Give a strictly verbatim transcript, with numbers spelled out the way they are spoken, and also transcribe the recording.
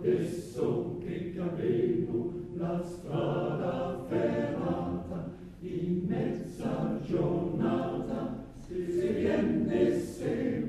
adesso che cammino la strada ferrata in mezza giornata si viene se